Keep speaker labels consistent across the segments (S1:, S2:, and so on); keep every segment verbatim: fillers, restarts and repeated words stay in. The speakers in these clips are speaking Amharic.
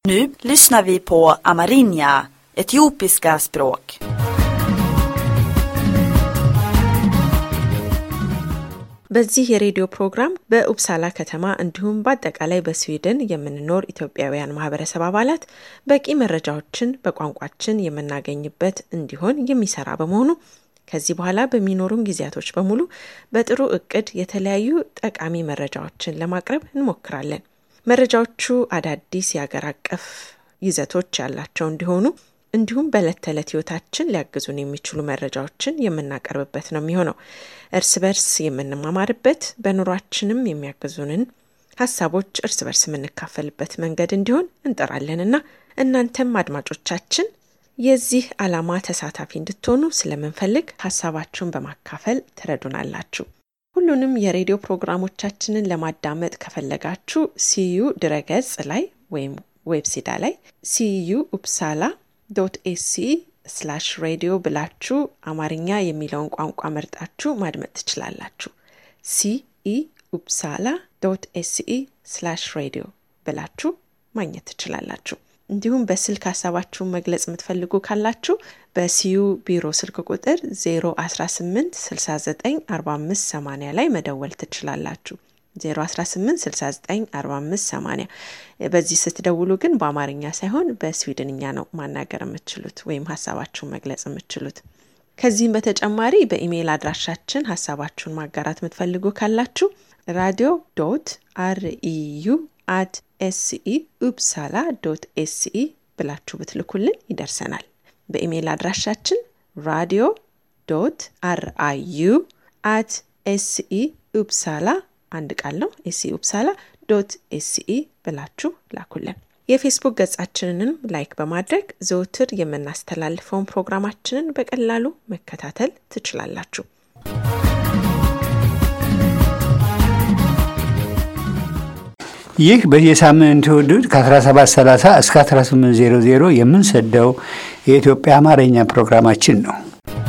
S1: Nu lyssnar vi på Amarinja, etiopiska språk.
S2: በዚህ የሬዲዮ ፕሮግራም በኡፕሳላ ከተማ እንዲሁም በአጠቃላይ በስዊድን የምንኖር ኢትዮጵያውያን ማህበረሰብ አባላት በቂ መረጃዎችን በቋንቋችን የምናገኝበት እንዲሆን የሚሰራ በመሆኑ ከዚህ በኋላ በሚኖሩን ጊዜያቶች በሙሉ በጥሩ እቅድ የተለያዩ ጠቃሚ መረጃዎችን ለማቅረብ እንሞክራለን። መረጃዎቹ አዳዲስ ያገር አቀፍ ይዘቶች ያላቸው እንዲሆኑ እንዲሁም በዕለት ተዕለት ህይወታችን ሊያግዙን የሚችሉ መረጃዎችን የምናቀርብበት ነው የሚሆነው። እርስ በርስ የምንማማርበት በኑሯችንም የሚያግዙንን ሐሳቦች እርስ በርስ የምንካፈልበት መንገድ እንዲሆን እንጠራለንና እናንተም አድማጮቻችን የዚህ ዓላማ ተሳታፊ እንድትሆኑ ስለምንፈልግ ሐሳባችሁን በማካፈል ትረዱናላችሁ። ሁሉንም የሬዲዮ ፕሮግራሞቻችንን ለማዳመጥ ከፈለጋችሁ ሲዩ ድረገጽ ላይ ወይም ዌብሳይት ላይ ሲዩ ኡፕሳላ ዶት ኤሲ ስላሽ ሬዲዮ ብላችሁ አማርኛ የሚለውን ቋንቋ መርጣችሁ ማድመጥ ትችላላችሁ። ሲኢ ኡፕሳላ ዶት ኤሲ ስላሽ ሬዲዮ ብላችሁ ማግኘት ትችላላችሁ። እንዲሁም በስልክ ሐሳባችሁን መግለጽ የምትፈልጉ ካላችሁ በሲዩ ቢሮ ስልክ ቁጥር ዜሮ አንድ ስምንት ስልሳ ዘጠኝ አርባ አምስት ሰማንያ ላይ መደወል ትችላላችሁ። ዜሮ አንድ ስምንት ስልሳ ዘጠኝ አርባ አምስት ሰማንያ በዚህ ስትደውሉ ግን በአማርኛ ሳይሆን በስዊድንኛ ነው ማናገር የምትችሉት ወይም ሐሳባችሁን መግለጽ የምትችሉት። ከዚህም በተጨማሪ በኢሜይል አድራሻችን ሐሳባችሁን ማጋራት የምትፈልጉ ካላችሁ radio dot riu at siupsala dot se ብላችሁ ብትልኩልን ይደርሰናል። በኢሜይል አድራሻችን radio dot riu at siupsala አንድ ቃል ነው siupsala dot se ብላችሁ ላኩልን። የፌስቡክ ገጻችንንም ላይክ በማድረግ ዘውትር የምናስተላልፈውን ፕሮግራማችንን በቀላሉ መከታተል ትችላላችሁ።
S3: ይህ በየሳምንቱ እሁድ ከ17 ሰላሳ እስከ አስራ ስምንት ዜሮ ዜሮ የምንሰደው የኢትዮጵያ አማርኛ ፕሮግራማችን ነው።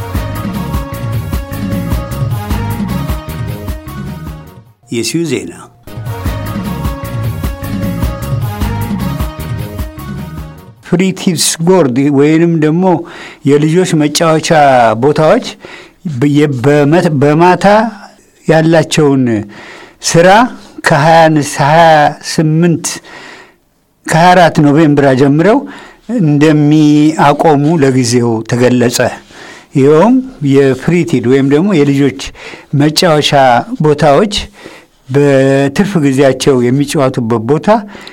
S3: የሲዩ ዜና ፍሪቲቭስ ጎርድ ወይንም ደግሞ የልጆች መጫወቻ ቦታዎች በማታ ያላቸውን ስራ ከ28 ከ24 ኖቬምበር ጀምረው እንደሚያቆሙ ለጊዜው ተገለጸ። ይኸውም የፍሪቲድ ወይም ደግሞ የልጆች መጫወቻ ቦታዎች በትርፍ ጊዜያቸው የሚጫወቱበት ቦታ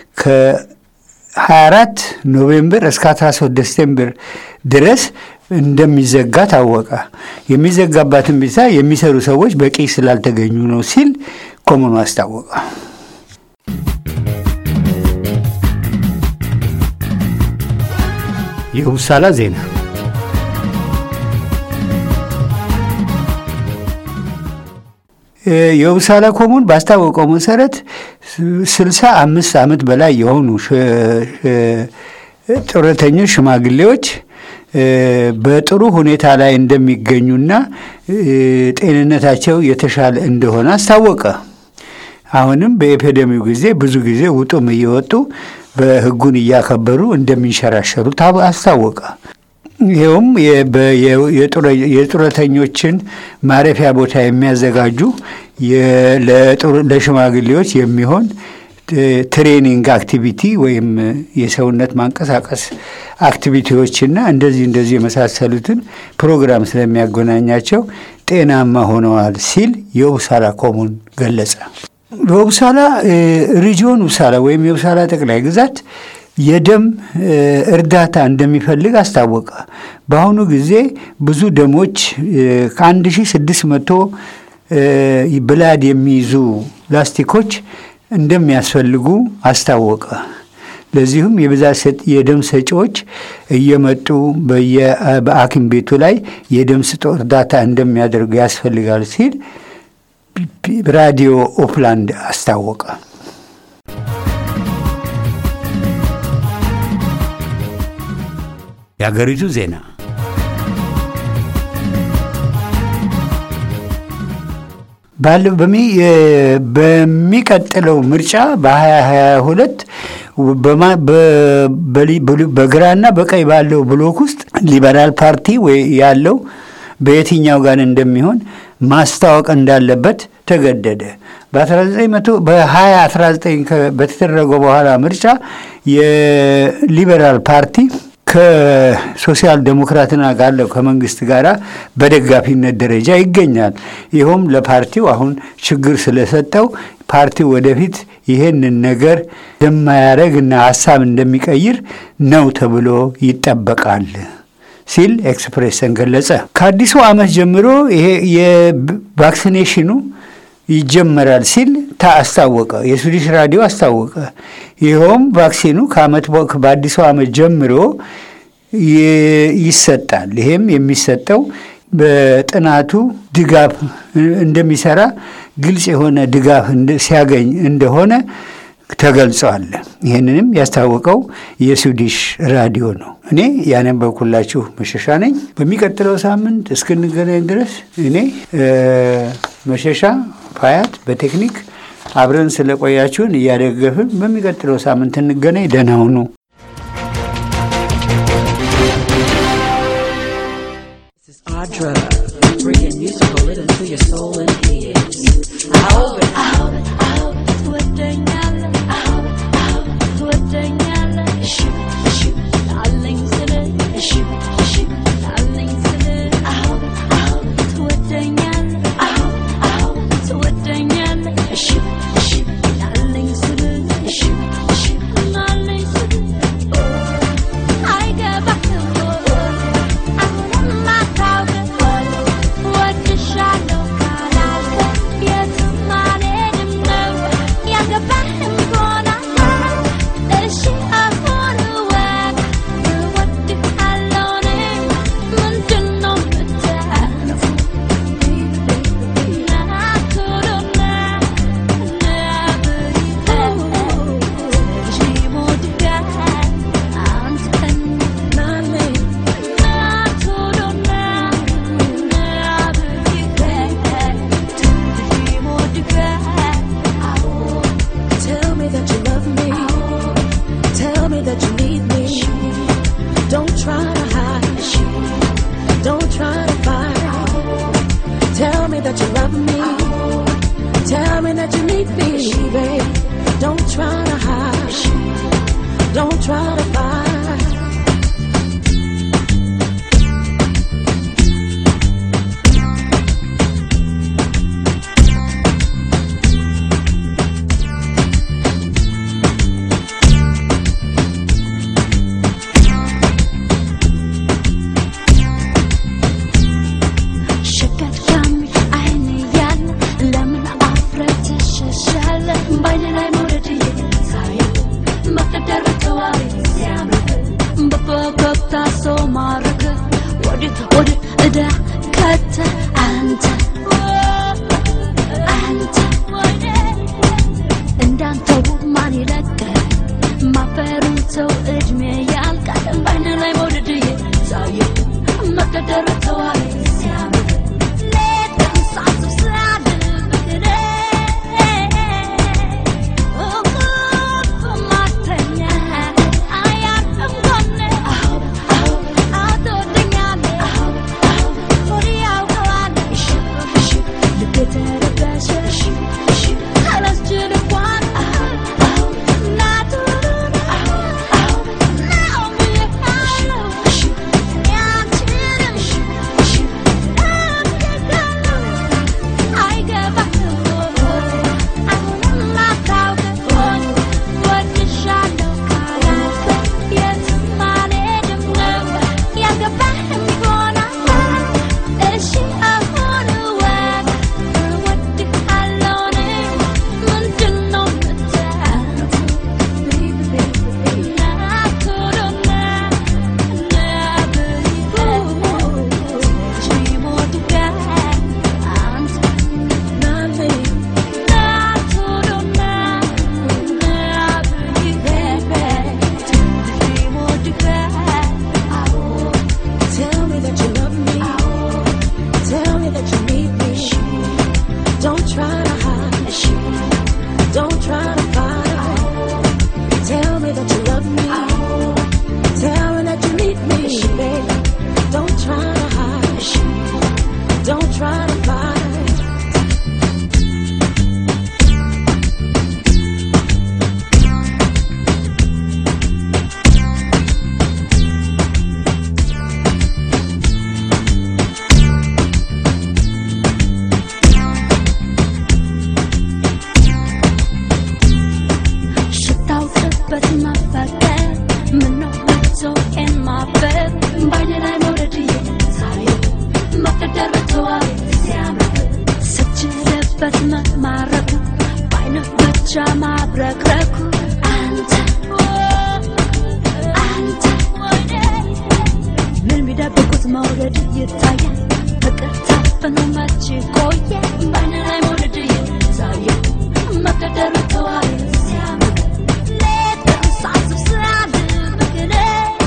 S3: ከ24 ኖቬምበር እስከ አስራ ሶስት ዲሴምበር ድረስ እንደሚዘጋ ታወቀ። የሚዘጋባትን ብቻ የሚሰሩ ሰዎች በቂ ስላልተገኙ ነው ሲል ኮሙኑ አስታወቀ። የኡፕሳላ ዜና የኡፕሳላ ኮሙን ባስታወቀው መሰረት ስልሳ አምስት ዓመት በላይ የሆኑ ጡረተኞች ሽማግሌዎች በጥሩ ሁኔታ ላይ እንደሚገኙና ጤንነታቸው የተሻለ እንደሆነ አስታወቀ። አሁንም በኤፒዴሚው ጊዜ ብዙ ጊዜ ውጡም እየወጡ በህጉን እያከበሩ እንደሚንሸራሸሩ አስታወቀ። ይሄውም የጡረተኞችን ማረፊያ ቦታ የሚያዘጋጁ ለሽማግሌዎች የሚሆን ትሬኒንግ አክቲቪቲ ወይም የሰውነት ማንቀሳቀስ አክቲቪቲዎችና እንደዚህ እንደዚህ የመሳሰሉትን ፕሮግራም ስለሚያገናኛቸው ጤናማ ሆነዋል ሲል የኡፕሳላ ኮሙን ገለጸ። በኡፕሳላ ሪጂዮን ኡፕሳላ ወይም የኡፕሳላ ጠቅላይ ግዛት የደም እርዳታ እንደሚፈልግ አስታወቀ። በአሁኑ ጊዜ ብዙ ደሞች ከ1600 ብላድ የሚይዙ ላስቲኮች እንደሚያስፈልጉ አስታወቀ። ለዚህም የብዛት የደም ሰጪዎች እየመጡ በየሐኪም ቤቱ ላይ የደም እርዳታ እንደሚያደርጉ ያስፈልጋል ሲል ራዲዮ ኦፕላንድ አስታወቀ። የሀገሪቱ ዜና ባለው በሚቀጥለው ምርጫ በ2022 በግራና በቀኝ ባለው ብሎክ ውስጥ ሊበራል ፓርቲ ወይ ያለው በየትኛው ጋር እንደሚሆን ማስታወቅ እንዳለበት ተገደደ። በ2019 በተደረገው በኋላ ምርጫ የሊበራል ፓርቲ ከሶሻል ዴሞክራትና ጋር ከመንግስት ጋር በደጋፊነት ደረጃ ይገኛል። ይሄም ለፓርቲው አሁን ችግር ስለሰጠው ፓርቲው ወደፊት ይሄንን ነገር እንደማያረግና ሐሳብ እንደሚቀይር ነው ተብሎ ይጠበቃል ሲል ኤክስፕሬስን ገለጸ። ከአዲሱ ዓመት ጀምሮ ይሄ የቫክሲኔሽኑ ይጀመራል ሲል ታስታወቀ። የስዊዲሽ ራዲዮ አስታወቀ። ይሄም ቫክሲኑ ከዓመት በአዲሱ ዓመት ጀምሮ ይሰጣል። ይሄም የሚሰጠው በጥናቱ ድጋፍ እንደሚሰራ ግልጽ የሆነ ድጋፍ ሲያገኝ እንደሆነ ተገልጿል። ይሄንንም ያስታወቀው የስዊዲሽ ራዲዮ ነው። እኔ ያነበብኩላችሁ መሸሻ ነኝ። በሚቀጥለው ሳምንት እስክንገናኝ ድረስ እኔ መሸሻ ፋያት በቴክኒክ አብረን ስለቆያችሁን እያደገፍን በሚቀጥለው ሳምንት እንገናኝ። ደህና ሁኑ።
S4: This is Audra, bringing musical rhythm to your soul and ears. I hope it, I hope it, I hope it, twiddling-al, I hope it, I hope it, twiddling-al, shoot, shoot, darling, silly, shoot, shoot, darling, silly, I hope it, I hope it, twiddling-al, I hope it, I hope it, twiddling-al, shoot, shoot, darling, silly, shoot, shoot, darling, silly, oh, I get back to Bani lai moradi sayo Makadar batoa siama Sechile basma maraku Baina bacha mabrakraku Anta Anta Milmida bekut moradi yitaya Makata panu machi koye Bani lai moradi sayo Makadar batoa siama Leta sasu sradu bakane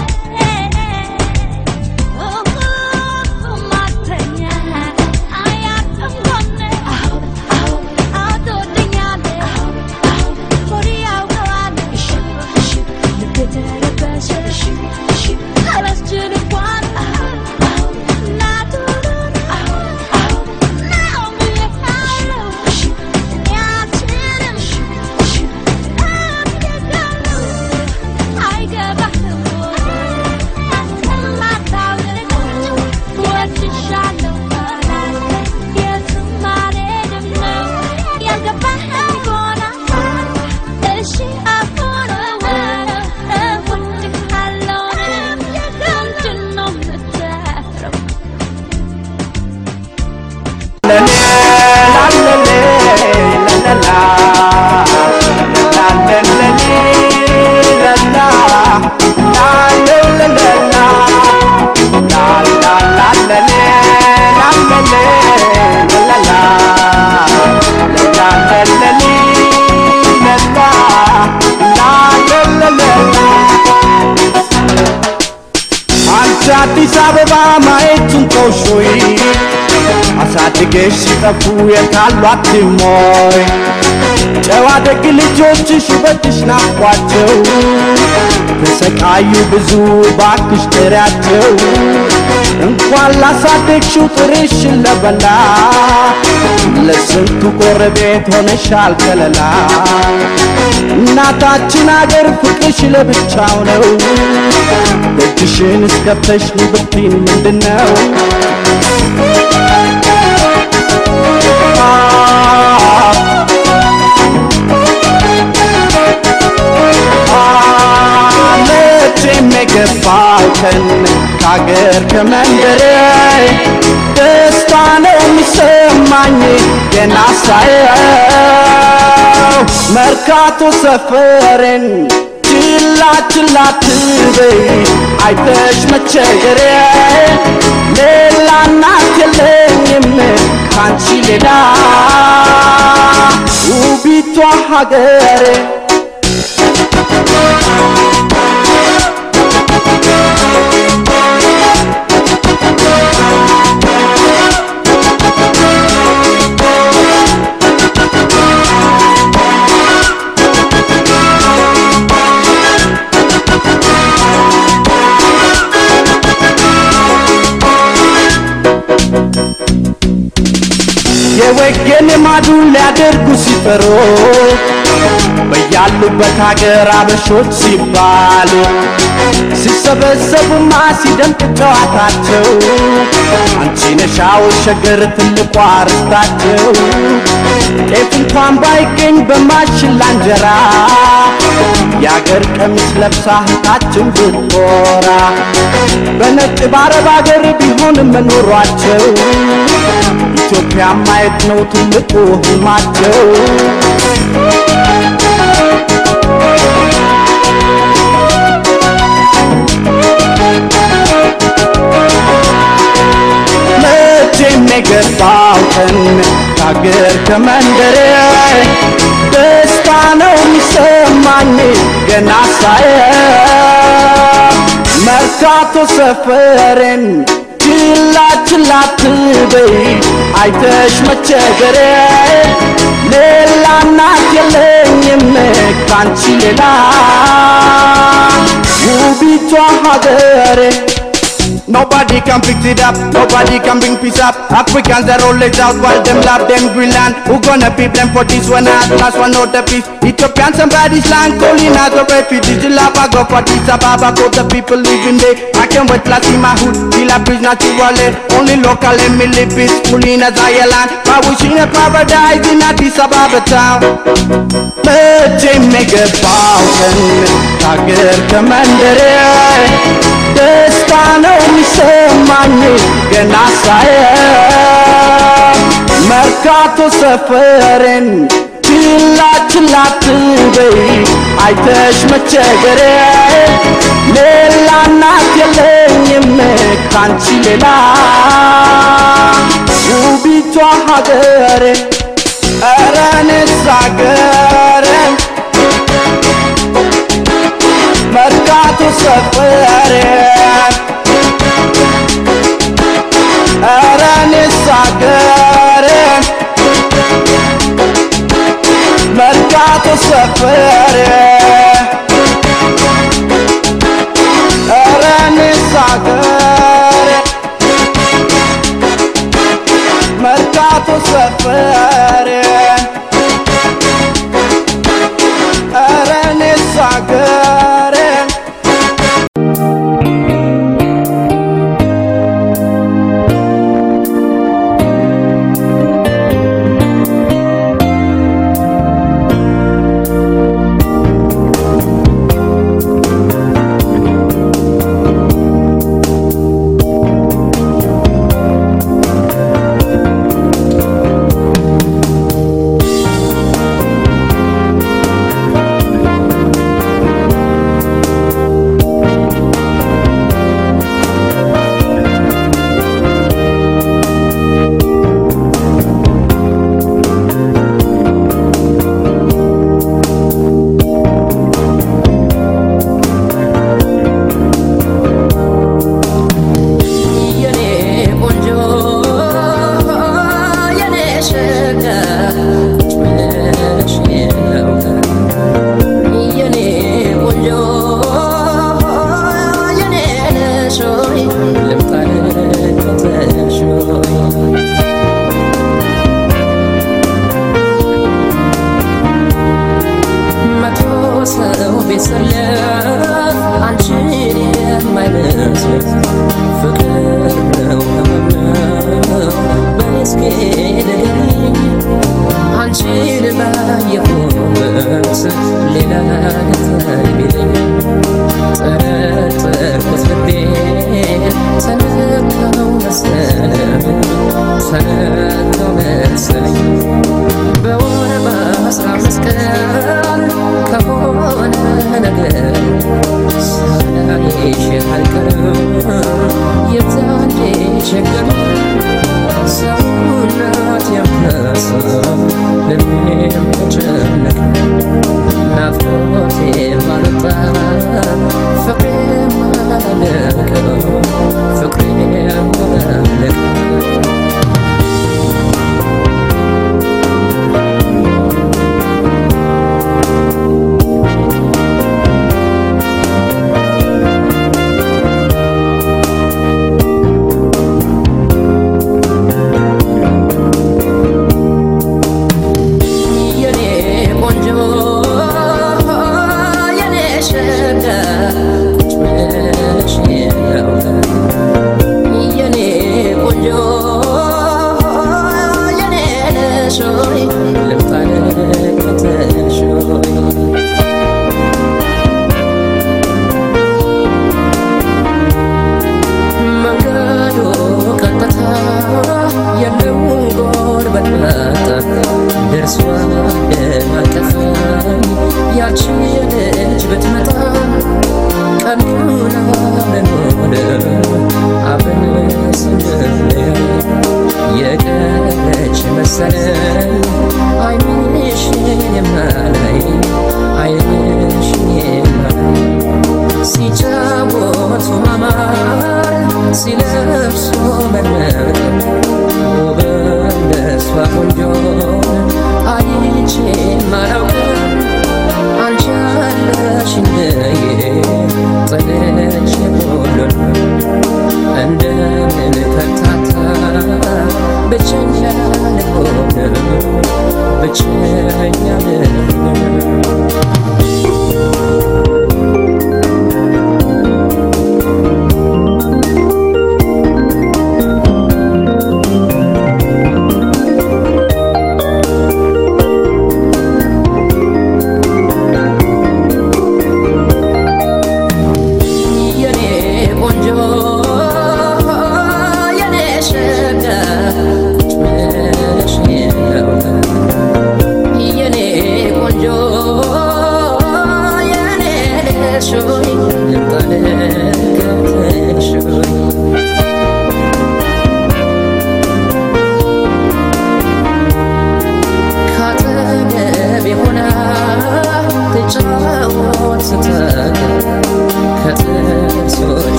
S5: Addis Ababa maetun koshoi Asadige shitafu yekaሏት ሞይ ጨዋ ደግ ልጆችሽ ውበትሽ ናፍቋቸው ተሰቃዩ ብዙ ባክሽ ጥሪያቸው እንኳን ላሳደግሽው ጥርሽን ለበላ ለስንቱ ጎረቤት ሆነሻል ከለላ እናታችን አገር ፍቅርሽ ለብቻው ነው ደጅሽን እስከፍተሽ ንብርቲን ምንድነው Falken kager kemendere desta no misemani genasaye mercato safaren chilla chilla tbe aytesh mechegere lela natelenyem kanchi leda ubitwa hagere የወገን ማዱን ሊያደርጉ ሲፈሩ በያሉበት ሀገር አበሾች ሲባሉ ሲሰበሰቡማ ሲደምቅ ጨዋታቸው አንቺ ነሻው ሸገር ትልቋ ርስታቸው ጤፍ እንኳን ባይገኝ በማሽላ እንጀራ ያገር ቀሚስ ለብሳ ህታችን ብትኮራ በነጭ ባረብ አገር ቢሆንም መኖሯቸው ኢትዮጵያ ማየት ነው ትልቁ ህልማቸው መቼም የገባው ቀን ከአገር ከመንደሬ ደስታ ነው የሚሰማኝ ገና ሳየው መርካቶ ሰፈሬን ችላ ችላ ትበይ አይተሽ መቸገሬ ሌላ እናት የለኝም ካንቺ ሌላ ውቢቷ ሀገሬ Nobody can fix it up, nobody can bring peace up. Africans are always out while them love them Greenland. Who gonna be blamed for this one at last one not the peace? Ethiopian somebody's land calling as a refugee. The lava go for this Ababa for the people living there. I can't wait to see my hood, feel a bridge naturally. Only local and me live peacefully in a Zion. I wish in a paradise in Addis Ababa town. Mece mege fountain, Tager commander, Desta no ገባኝ ገና ሳየው መርካቶ ሰፈሬን ችላ ችላ አትበይ አይተሽ መቸገሬ ሌላ እናት የለኝም ካንቺ ሌላ ውቢቷ ሀገሬ ኧረ እኔስ ሀገሬ መርካቶ ሰፈሬ ኧረ እኔስ ሀገሬ መርካቶ ሰፈሬ ኧረ እኔስ ሀገሬ መርካቶ ሰፈሬ ኧረ እኔስ ሀገሬ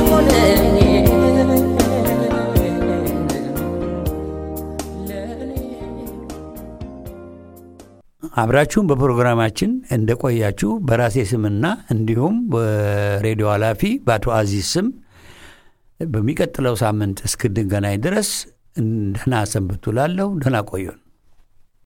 S4: ደግሞ ለኔ
S6: አብራችሁን በፕሮግራማችን እንደቆያችሁ በራሴ ስምና እንዲሁም በሬዲዮ ኃላፊ በአቶ አዚዝ ስም በሚቀጥለው ሳምንት እስክንገናኝ ድረስ ደህና ሰንብቱ ላለው ደህና ቆዩን